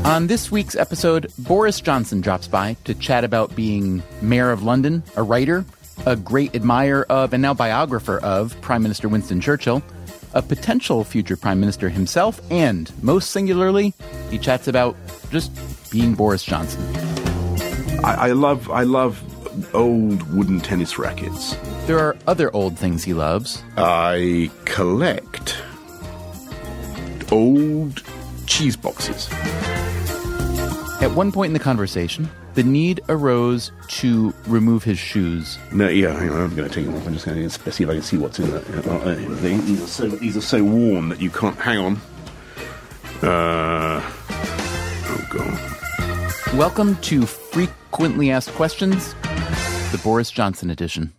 On this week's episode, Boris Johnson drops by to chat about being mayor of London, a writer, a great admirer of and now biographer of Prime Minister Winston Churchill, a potential future prime minister himself, and, most singularly, he chats about just being Boris Johnson. I love old wooden tennis rackets. There are other old things he loves. I collect old cheese boxes. At one point in the conversation, the need arose to remove his shoes. No, yeah, hang on, I'm going to take them off. I'm just going to see if I can see what's in there. These are so worn that you can't. Hang on. Oh, God. Welcome to Frequently Asked Questions, the Boris Johnson edition.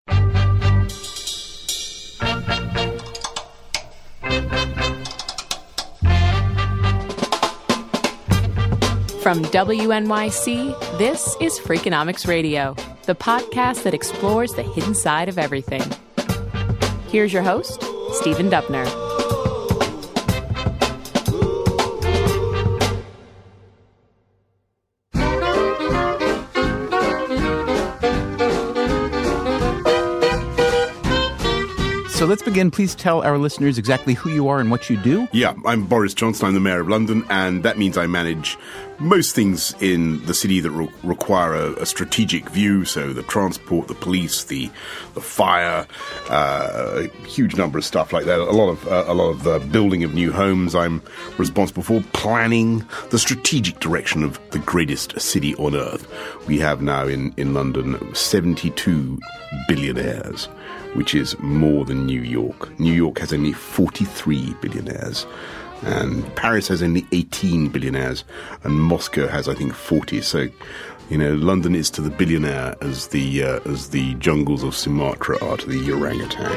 From WNYC, this is Freakonomics Radio, the podcast that explores the hidden side of everything. Here's your host, Stephen Dubner. So let's begin. Please tell our listeners exactly who you are and what you do. Yeah, I'm Boris Johnson. I'm the mayor of London, and that means I manage most things in the city that require a strategic view. So the transport, the police, the fire, a huge number of stuff like that. A lot of the building of new homes. I'm responsible for planning the strategic direction of the greatest city on earth. We have now in London 72 billionaires, which is more than New York. New York has only 43 billionaires, and Paris has only 18 billionaires, and Moscow has, I think, 40. So, you know, London is to the billionaire as the jungles of Sumatra are to the orangutan.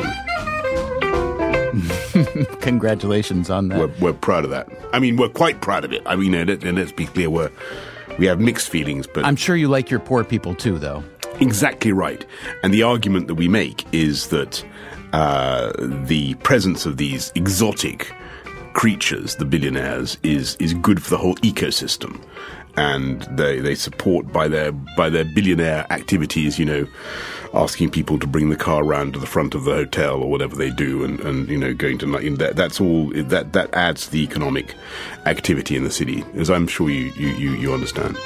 Congratulations on that. We're proud of that. I mean, we're quite proud of it. I mean, and let's be clear, we have mixed feelings, but I'm sure you like your poor people too, though. Exactly right. And the argument that we make is that the presence of these exotic creatures, the billionaires, is good for the whole ecosystem. And they support by their billionaire activities, you know, asking people to bring the car around to the front of the hotel or whatever they do, and you know, going to that's all that adds to the economic activity in the city, as I'm sure you understand.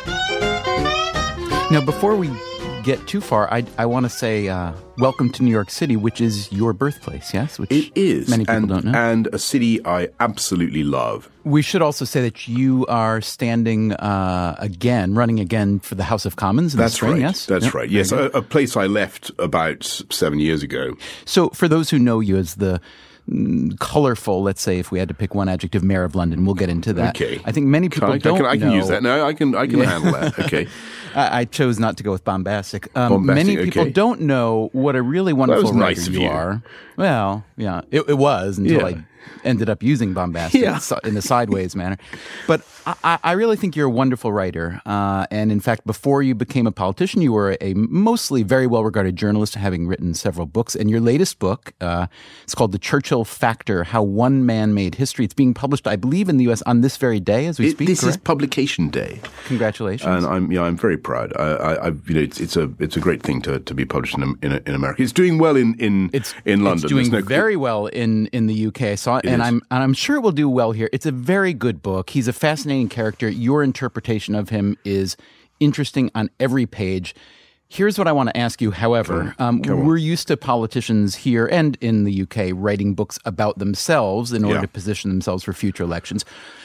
Now, before we get too far, I want to say welcome to New York City, which is your birthplace, yes? Which it is. Many people don't know. And a city I absolutely love. We should also say that you are standing running again for the House of Commons in the spring, right. Yes? That's right. Yes, a place I left about 7 years ago. So for those who know you as the colorful, let's say, if we had to pick one adjective, mayor of London, we'll get into that. Okay. I think many people don't know. I can use that. No, I can handle that. Okay. I chose not to go with bombastic. Many people don't know what a really wonderful writer you are. Well, yeah, it was until I ended up using bombastic in a sideways manner. But I really think you're a wonderful writer. And in fact, before you became a politician, you were a mostly very well-regarded journalist, having written several books. And your latest book, it's called The Churchill Factor, How One Man Made History. It's being published, I believe, in the U.S. on this very day as we speak. This is publication day. Congratulations. And I'm very proud. It's a great thing to be published in America. It's doing well in London. It's doing very well in the UK. I saw it, and I'm sure it will do well here. It's a very good book. He's a fascinating character. Your interpretation of him is interesting on every page. Here's what I want to ask you, however. We're used to politicians here and in the UK writing books about themselves in order to position themselves for future elections.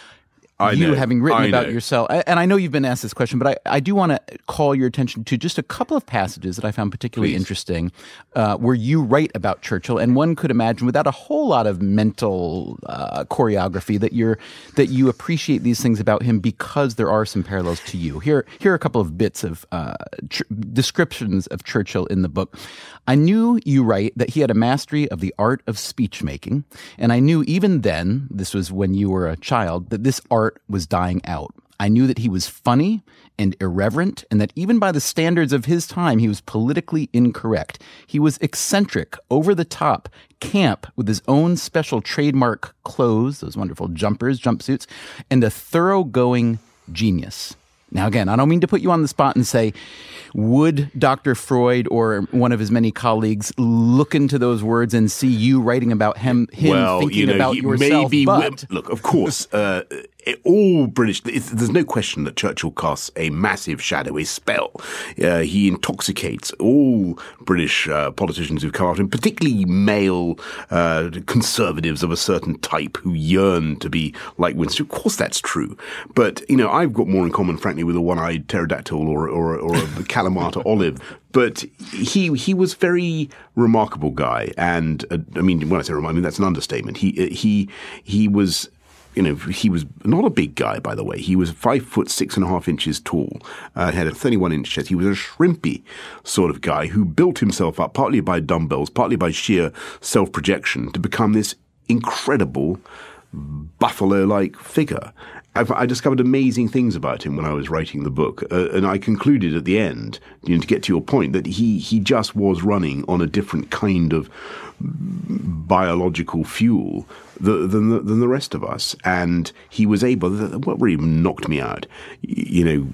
Having written about yourself, and I know you've been asked this question, but I do want to call your attention to just a couple of passages that I found particularly interesting, where you write about Churchill, and one could imagine, without a whole lot of mental choreography, that you appreciate these things about him because there are some parallels to you. Here are a couple of bits of descriptions of Churchill in the book. I knew, you write, that he had a mastery of the art of speech making, and I knew even then, this was when you were a child, that this art was dying out. I knew that he was funny and irreverent, and that even by the standards of his time, he was politically incorrect. He was eccentric, over the top, camp, with his own special trademark clothes, those wonderful jumpsuits, and a thoroughgoing genius. Now, again, I don't mean to put you on the spot and say, would Dr. Freud or one of his many colleagues look into those words and see you writing about him thinking about yourself? Look, of course, all British, there's no question that Churchill casts a massive shadow, a spell. He intoxicates all British politicians who've come after him, particularly male conservatives of a certain type who yearn to be like Winston. Of course, that's true. But, I've got more in common, frankly, with a one-eyed pterodactyl or a Kalamata olive. But he was a very remarkable guy. And, when I say remarkable, that's an understatement. He was... he was not a big guy, by the way. He was 5'6.5" tall, had a 31-inch chest. He was a shrimpy sort of guy who built himself up partly by dumbbells, partly by sheer self-projection to become this incredible buffalo-like figure. I discovered amazing things about him when I was writing the book, and I concluded at the end, to get to your point, that he just was running on a different kind of biological fuel than the rest of us, and he was able. What really knocked me out, you're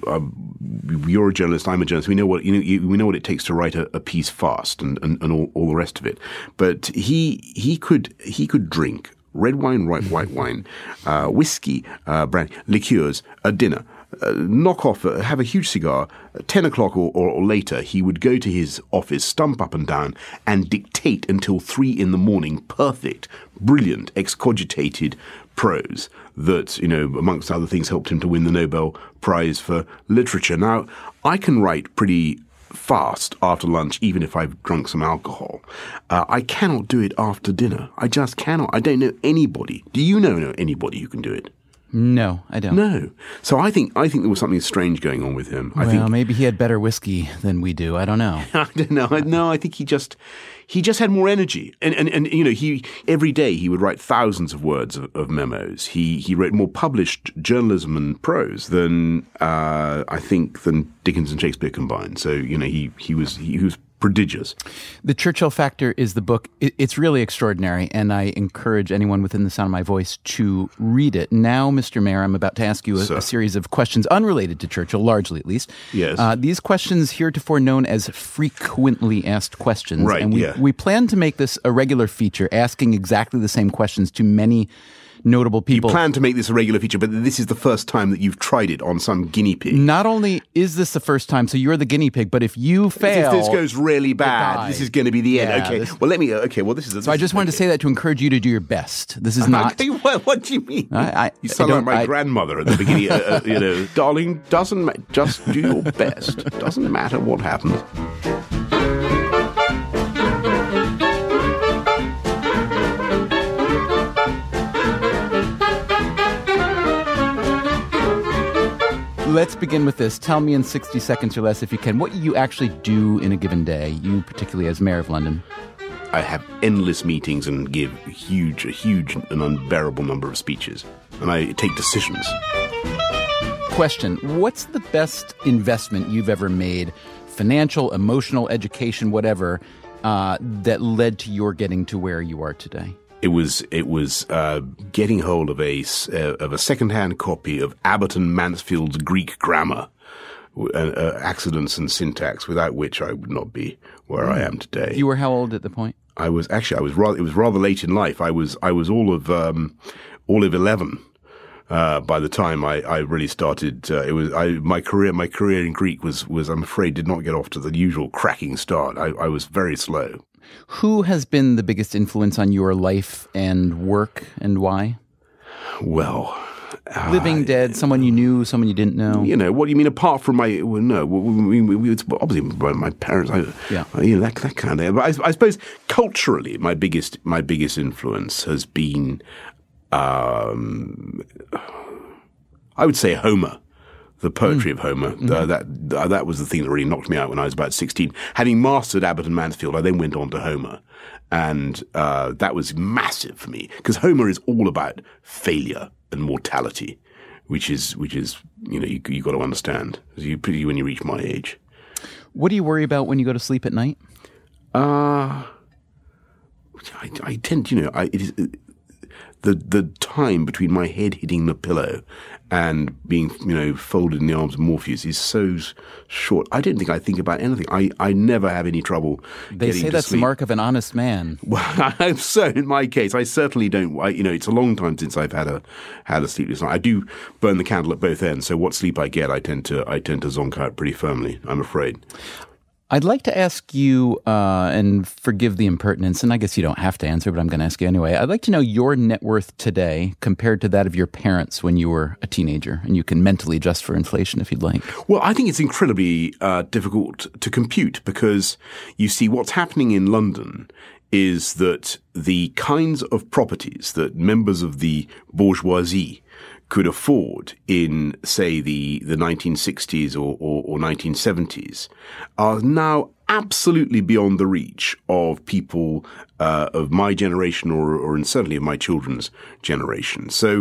a journalist, I'm a journalist. We know what we know what it takes to write a piece fast, and all the rest of it. But he could drink red wine, white wine, whiskey, brandy, liqueurs, a dinner. Knock off, have a huge cigar. 10 o'clock or later, he would go to his office, stump up and down, and dictate until 3 a.m. perfect, brilliant, excogitated prose that, amongst other things, helped him to win the Nobel Prize for Literature. Now, I can write pretty fast after lunch, even if I've drunk some alcohol. I cannot do it after dinner. I just cannot. I don't know anybody. Do you know anybody who can do it? No, I don't. No. So I think there was something strange going on with him. I think maybe he had better whiskey than we do. I don't know. I don't know. No, I think he just had more energy. And he every day he would write thousands of words of memos. He wrote more published journalism and prose than I think than Dickens and Shakespeare combined. So, he was prodigious. The Churchill Factor is the book. It's really extraordinary, and I encourage anyone within the sound of my voice to read it. Now, Mr. Mayor, I'm about to ask you a series of questions unrelated to Churchill, largely at least. Yes. These questions heretofore known as frequently asked questions. Right, and we plan to make this a regular feature, asking exactly the same questions to many notable people. You plan to make this a regular feature, but this is the first time that you've tried it on some guinea pig. Not only is this the first time, so you're the guinea pig, but if you fail... If this goes really bad, this is going to be the end. Yeah, okay, this is... So I just wanted to say that to encourage you to do your best. This is not... What do you mean? You sound like my grandmother at the beginning. Darling, just do your best. Doesn't matter what happens. Let's begin with this. Tell me in 60 seconds or less, if you can, what you actually do in a given day, you particularly as Mayor of London. I have endless meetings and give a huge and unbearable number of speeches. And I take decisions. Question. What's the best investment you've ever made, financial, emotional, education, whatever, that led to your getting to where you are today? It was getting hold of a second-hand copy of Abbott and Mansfield's Greek grammar, accidents and syntax, without which I would not be where I am today. You were how old at the point? It was rather late in life. I was all of 11. By the time I really started, my career in Greek was I'm afraid did not get off to the usual cracking start. I was very slow. Who has been the biggest influence on your life and work, and why? Well, living, dead, someone you knew, someone you didn't know. What do you mean? Apart from my it's obviously my parents. That kind of thing. But I suppose culturally, my biggest influence has been, I would say, Homer. The poetry of Homer. That was the thing that really knocked me out when I was about 16. Having mastered Abbott and Mansfield, I then went on to Homer. And that was massive for me, because Homer is all about failure and mortality, which is you got to understand when you reach my age. What do you worry about when you go to sleep at night? I tend, the time between my head hitting the pillow and being, folded in the arms of Morpheus is so short. I don't think I think about anything. I never have any trouble getting to sleep. They say that's the mark of an honest man. Well, I hope so. In my case, I certainly don't. It's a long time since I've had a sleepless night. I do burn the candle at both ends, so what sleep I get, I tend to zonk out pretty firmly, I'm afraid. I'd like to ask you, and forgive the impertinence, and I guess you don't have to answer, but I'm going to ask you anyway. I'd like to know your net worth today compared to that of your parents when you were a teenager, and you can mentally adjust for inflation if you'd like. Well, I think it's incredibly difficult to compute because you see what's happening in London is that the kinds of properties that members of the bourgeoisie could afford in, say, the 1960s or 1970s are now absolutely beyond the reach of people of my generation or certainly of my children's generation. So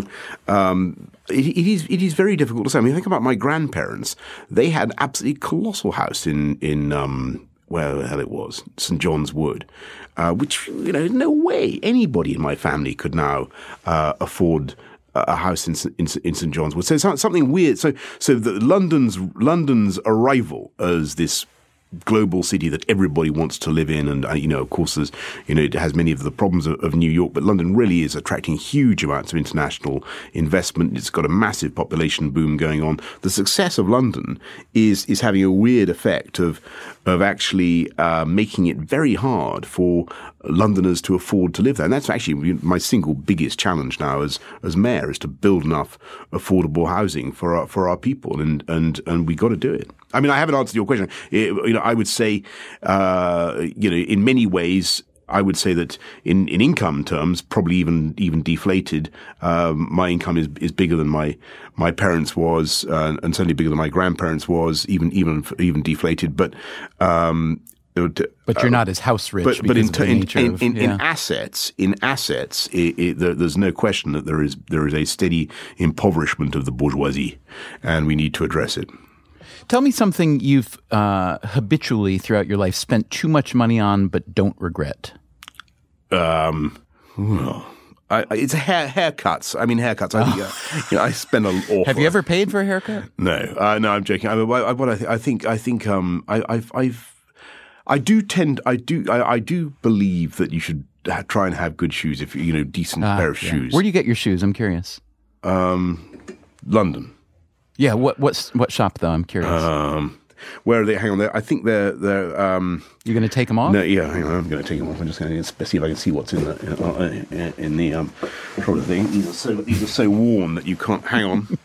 it is very difficult to say. I mean, think about my grandparents. They had an absolutely colossal house in where the hell it was, St. John's Wood, which, no way anybody in my family could now afford a house in St. John's Wood. So something weird. So London's arrival as this global city that everybody wants to live in, and of course there's it has many of the problems of New York, but London really is attracting huge amounts of international investment. It's got a massive population boom going on. The success of London is having a weird effect of actually making it very hard for Londoners to afford to live there. And that's actually my single biggest challenge now as mayor, is to build enough affordable housing for our people, and we got to do it. I mean, I haven't answered your question. I would say, in many ways, I would say that in income terms, probably even deflated, my income is bigger than my parents was, and certainly bigger than my grandparents was, even deflated. But you're not as house rich. But in assets, there's no question that there is a steady impoverishment of the bourgeoisie, and we need to address it. Tell me something you've habitually throughout your life spent too much money on but don't regret. It's haircuts. I mean, haircuts. I spend an awful. Have you ever paid for a haircut? No, I'm joking. I do believe that you should try and have good shoes if decent pair of shoes. Where do you get your shoes? I'm curious. London. Yeah, what shop though? I'm curious. Where are they? Hang on, I think they're. You're going to take them off? No, yeah, hang on. I'm going to take them off. I'm just going to see if I can see what's in the probably thing. These are so worn that you can't. Hang on.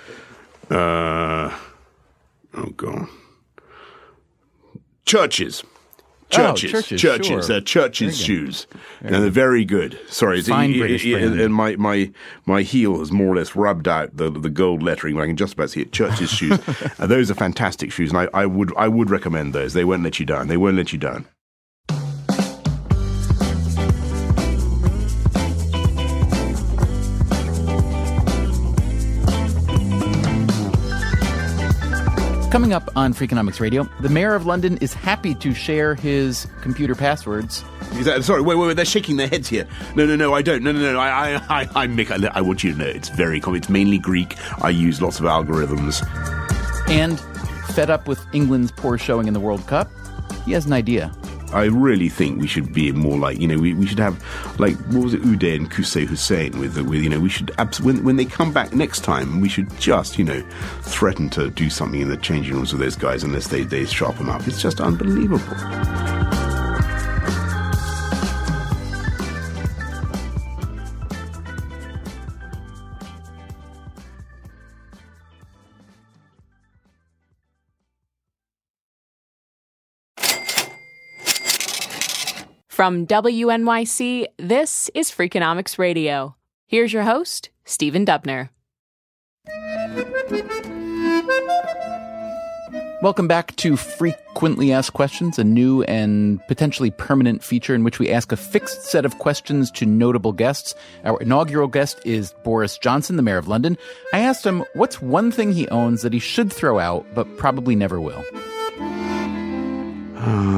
Oh God. Churches. Sure. They're Church's shoes, and they're very good. Sorry, fine British brand. And my heel has more or less rubbed out the gold lettering, but I can just about see it. Church's shoes, and those are fantastic shoes, and I would recommend those. They won't let you down. Coming up on Freakonomics Radio, the mayor of London is happy to share his computer passwords. Sorry, wait, they're shaking their heads here. No, I don't. No, I want you to know it's very common. It's mainly Greek. I use lots of algorithms. And fed up with England's poor showing in the World Cup, he has an idea. I really think we should be more like, we should have, like, what was it, Uday and Qusay Hussein with we should, when they come back next time, we should just, threaten to do something in the changing rooms with those guys unless they sharpen up. It's just unbelievable. From WNYC, this is Freakonomics Radio. Here's your host, Stephen Dubner. Welcome back to Frequently Asked Questions, a new and potentially permanent feature in which we ask a fixed set of questions to notable guests. Our inaugural guest is Boris Johnson, the mayor of London. I asked him what's one thing he owns that he should throw out, but probably never will.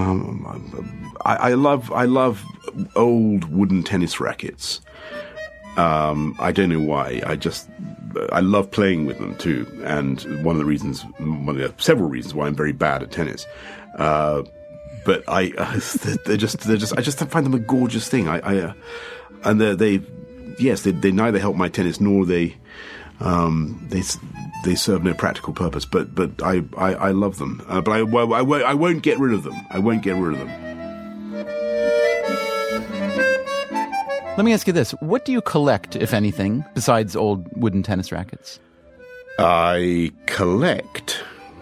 I love old wooden tennis rackets. I don't know why. I love playing with them too, and one of the several reasons why I'm very bad at tennis. But I just find them a gorgeous thing. And they neither help my tennis nor they serve no practical purpose. But I love them. But I won't get rid of them. I won't get rid of them. Let me ask you this. What do you collect, if anything, besides old wooden tennis rackets? I collect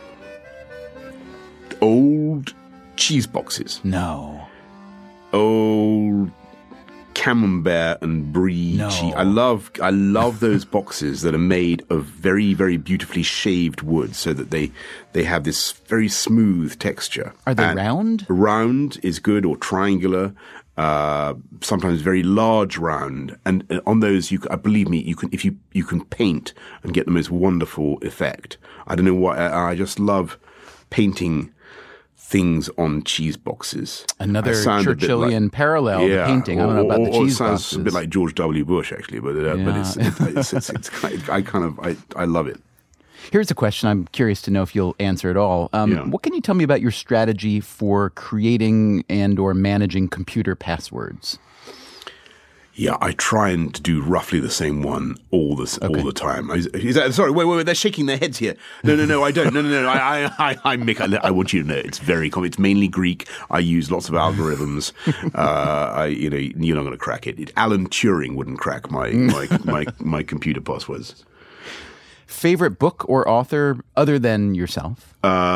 old cheese boxes. No. Old Camembert and Brie cheese. I love those boxes that are made of very, very beautifully shaved wood so that they have this very smooth texture. Are they round? Round is good, or triangular. Sometimes very large round, and on those, believe me, you can paint and get the most wonderful effect. I don't know why. I just love painting things on cheese boxes. Another Churchillian parallel to painting. I don't know about the cheese boxes. It sounds a bit like George W. Bush, actually, but I love it. Here's a question I'm curious to know if you'll answer at all. What can you tell me about your strategy for creating and or managing computer passwords? Yeah, I try and to do roughly the same one all the time. Sorry, wait, they're shaking their heads here. No, I don't. No. Mick, I want you to know it's very common. It's mainly Greek. I use lots of algorithms. You're not going to crack it. Alan Turing wouldn't crack my computer passwords. Favorite book or author other than yourself?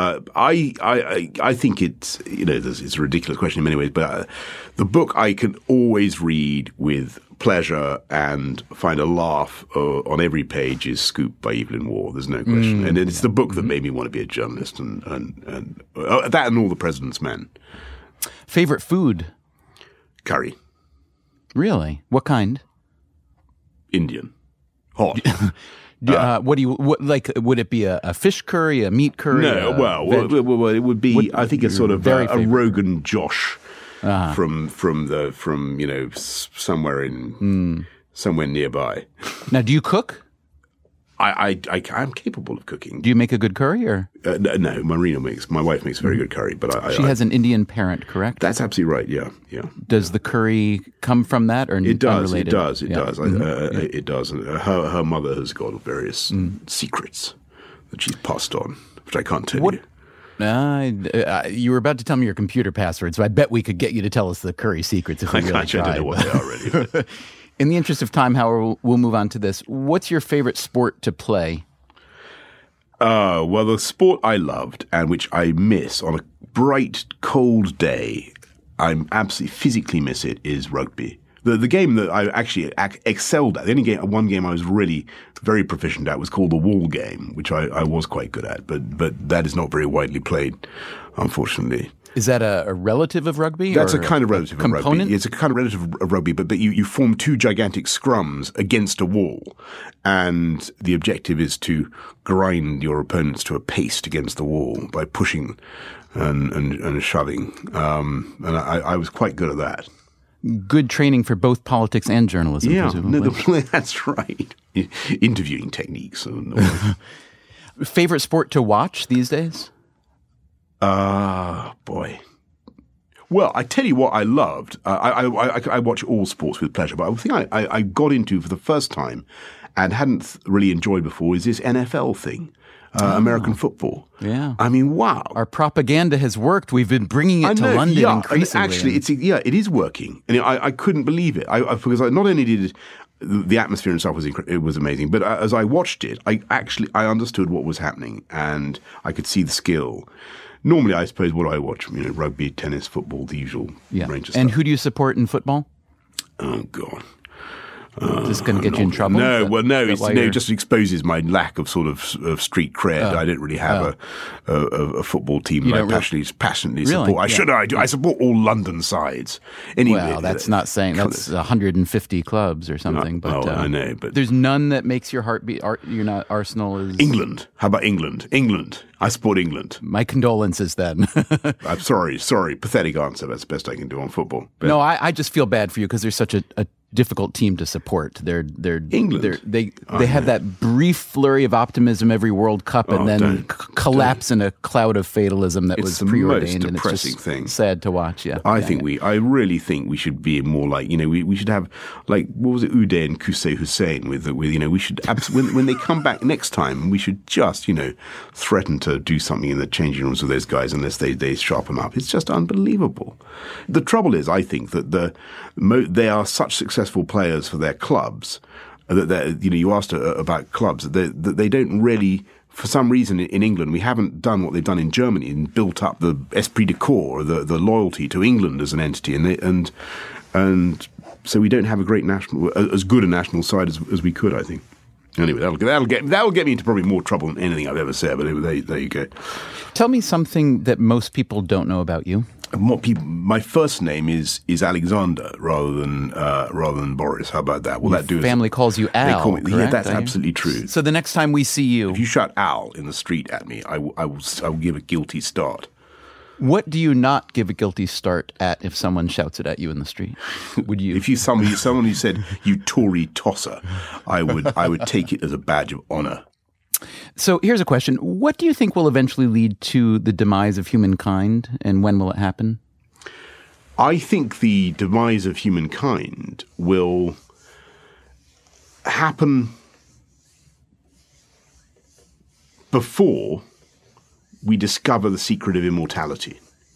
I think it's it's a ridiculous question in many ways, but the book I can always read with pleasure and find a laugh on every page is Scoop by Evelyn Waugh. There's no question, and it's the book that made me want to be a journalist, and that and All the President's Men. Favorite food? Curry. Really? What kind? Indian. Hot. Would it be a fish curry, a meat curry? No, well, it would be. I think it's sort of a Rogan Josh from somewhere nearby. Now, do you cook? I'm capable of cooking. Do you make a good curry, or no? My wife makes very good curry, but she has an Indian parent, correct? That's absolutely right. Yeah. Does the curry come from that, or it does? Unrelated? It does. It does. It does. And her mother has got various secrets that she's passed on, which I can't tell you. You were about to tell me your computer password, so I bet we could get you to tell us the curry secrets if we really tried. I don't know what they are already. In the interest of time, however, we'll move on to this. What's your favorite sport to play? Well, the sport I loved and which I miss on a bright, cold day, I absolutely physically miss it, is rugby. The game that I actually excelled at, one game I was really very proficient at was called the wall game, which I was quite good at, but that is not very widely played, unfortunately. Is that a relative of rugby? That's a kind of relative of rugby. It's a kind of relative of rugby, but you form two gigantic scrums against a wall, and the objective is to grind your opponents to a paste against the wall by pushing and shoving. And I was quite good at that. Good training for both politics and journalism, presumably. That's right. Interviewing techniques. Favorite sport to watch these days? Boy. Well, I tell you what I loved. I watch all sports with pleasure, but the thing I got into for the first time and hadn't really enjoyed before is this NFL thing. American football. Yeah. I mean, wow. Our propaganda has worked. We've been bringing it to London increasingly. Actually, it is working. And I couldn't believe it. Because not only did the atmosphere itself was amazing, but as I watched it, I understood what was happening and I could see the skill. Normally, I suppose, what I watch, rugby, tennis, football, the usual range of stuff. And who do you support in football? Oh, God. Is this going to get you in trouble? No, it just exposes my lack of sort of street cred. I don't really have a football team that I passionately support. I support all London sides. Anyway, well, that's not saying that's 150 clubs or something. But I know, but there's none that makes your heart beat. You're not Arsenal is England. How about England? England. I support England. My condolences then. I'm sorry. Pathetic answer. That's the best I can do on football. But no, I just feel bad for you because they're such a difficult team to support. They're England. They have that brief flurry of optimism every World Cup and then collapse in a cloud of fatalism that was preordained. It's the most depressing thing. Sad to watch. Yeah, I really think we should be more like, we should have like, what was it, Uday and Qusay Hussein with we should when they come back next time, we should just threaten to do something in the changing rooms with those guys unless they sharpen up. It's just unbelievable. The trouble is, I think that they are such successful players for their clubs that you asked about clubs that they don't really, for some reason in England, we haven't done what they've done in Germany and built up the esprit de corps, the loyalty to England as an entity, and so we don't have as good a national side as we could, I think. Anyway, that'll get me into probably more trouble than anything I've ever said. But anyway, there you go. Tell me something that most people don't know about you. My first name is Alexander rather than Boris. How about that? Well, Your family calls you Al. They call me, correct? Yeah, that's absolutely true. So the next time we see you, if you shout Al in the street at me, I will give a guilty start. What do you not give a guilty start at if someone shouts it at you in the street? Would you? If someone who said you Tory tosser, I would take it as a badge of honor. So here's a question. What do you think will eventually lead to the demise of humankind, and when will it happen? I think the demise of humankind will happen before we discover the secret of immortality.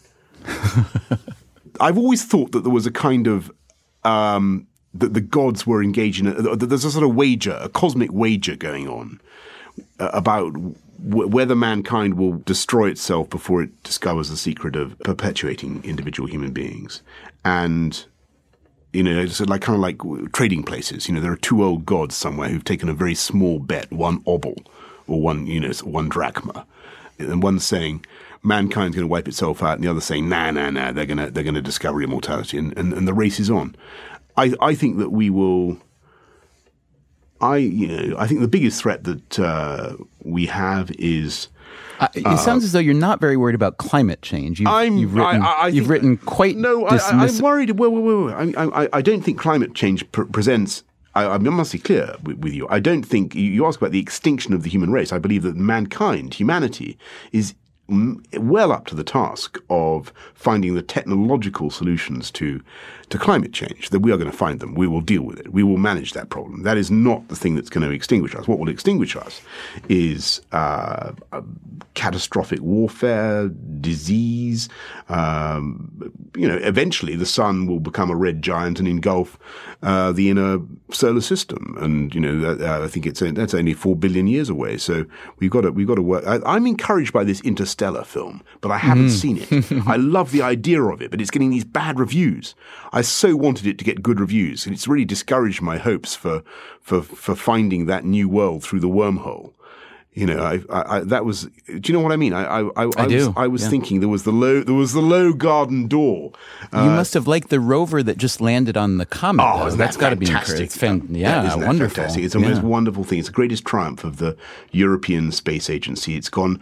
I've always thought that there was a kind of that the gods were engaging. There's a sort of wager, a cosmic wager going on about whether mankind will destroy itself before it discovers the secret of perpetuating individual human beings. And it's kind of like trading places. There are two old gods somewhere who've taken a very small bet, one obol or one drachma. And one's saying mankind's going to wipe itself out, and the other saying nah, they're going to discover immortality, and the race is on. I think that we will. I think the biggest threat that we have is. It sounds as though you're not very worried about climate change. You've written quite. No, I'm worried. Well, I don't think climate change presents. I must be clear with you. I don't think you ask about the extinction of the human race. I believe that humanity, is well up to the task of finding the technological solutions to climate change. That we are going to find them. We will deal with it. We will manage that problem. That is not the thing that's going to extinguish us. What will extinguish us is catastrophic warfare, disease. Eventually the sun will become a red giant and engulf the inner solar system. And I think that's only 4 billion years away. So we've got to work. I'm encouraged by this Interstellar film, but I haven't seen it. I love the idea of it, but it's getting these bad reviews. I so wanted it to get good reviews, and it's really discouraged my hopes for finding that new world through the wormhole. That was. Do you know what I mean? I was thinking there was the low garden door. You must have liked the rover that just landed on the comet. Oh, that's got to be fantastic! Wonderful. Fantastic. It's the most wonderful thing. It's the greatest triumph of the European Space Agency. It's gone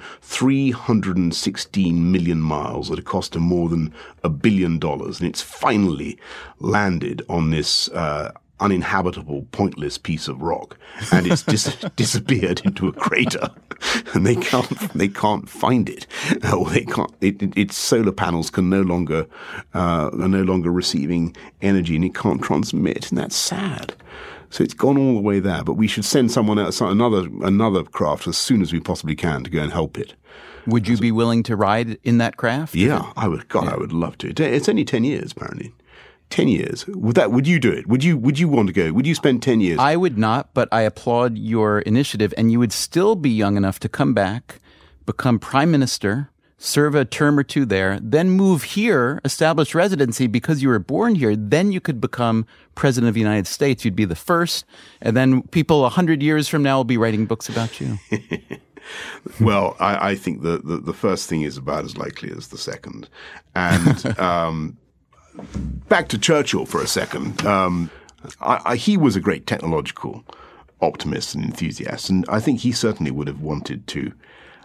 316 million miles at a cost of more than $1 billion, and it's finally landed on this. Uninhabitable, pointless piece of rock, and it's disappeared into a crater, and they can't find it, or they can't. Its solar panels are no longer receiving energy, and it can't transmit, and that's sad. So it's gone all the way there. But we should send someone else, another craft, as soon as we possibly can to go and help it. Would you be willing to ride in that craft? Yeah, I would. God, yeah. I would love to. It's only 10 years, apparently. 10 years. Would you do it? Would you want to go? Would you spend 10 years? I would not, but I applaud your initiative, and you would still be young enough to come back, become prime minister, serve a term or two there, then move here, establish residency because you were born here. Then you could become president of the United States. You'd be the first, and then people 100 years from now will be writing books about you. Well, I think the first thing is about as likely as the second. And back to Churchill for a second. He was a great technological optimist and enthusiast, and I think he certainly would have wanted to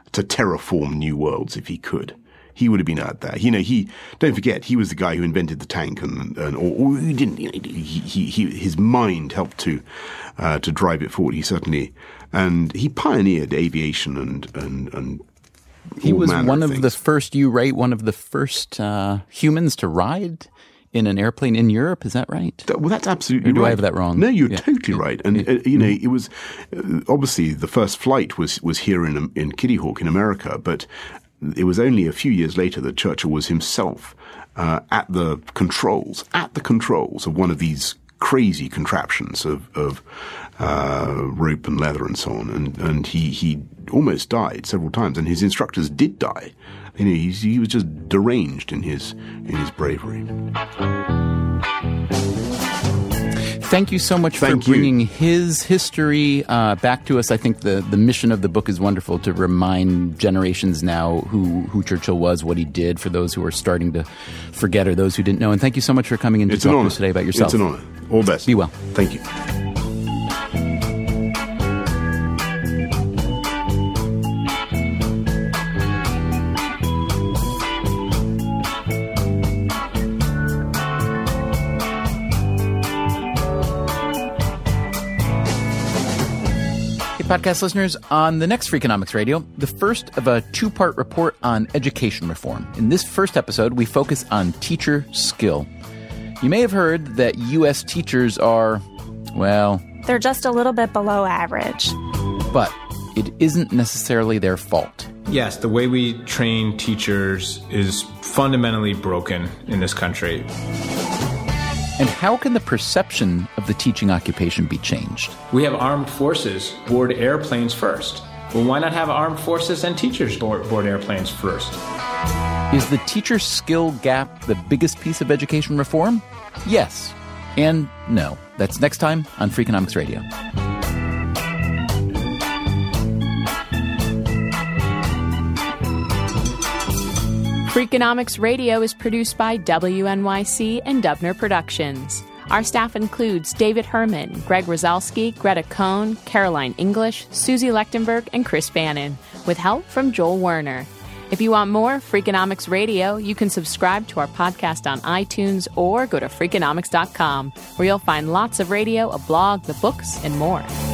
terraform new worlds if he could. He would have been out there. Don't forget, he was the guy who invented the tank, or he didn't. His mind helped to drive it forward. He pioneered aviation and. He was one of the first. You write one of the first humans to ride in an airplane in Europe. Is that right? Well, that's absolutely or do right. I have that wrong? No, you're totally right. And it was obviously the first flight was here in Kitty Hawk in America, but it was only a few years later that Churchill was himself at the controls of one of these crazy contraptions of rope and leather and so on, and he almost died several times, and his instructors did die. He was just deranged in his bravery. Thank you so much for bringing his history back to us. I think the mission of the book is wonderful, to remind generations now who Churchill was, what he did, for those who are starting to forget or those who didn't know. And thank you so much for coming in to talk to us today about yourself. It's an honor. All the best. Be well. Thank you. Podcast listeners, on the next Freakonomics Radio, the first of a two-part report on education reform. In this first episode, we focus on teacher skill. You may have heard that U.S. teachers are, well... they're just a little bit below average. But it isn't necessarily their fault. Yes, the way we train teachers is fundamentally broken in this country. And how can the perception of the teaching occupation be changed? We have armed forces board airplanes first. Well, why not have armed forces and teachers board airplanes first? Is the teacher skill gap the biggest piece of education reform? Yes and no. That's next time on Freakonomics Radio. Freakonomics Radio is produced by WNYC and Dubner Productions. Our staff includes David Herman, Greg Rosalski, Greta Cohn, Caroline English, Susie Lechtenberg, and Chris Bannon, with help from Joel Werner. If you want more Freakonomics Radio, you can subscribe to our podcast on iTunes or go to Freakonomics.com, where you'll find lots of radio, a blog, the books, and more.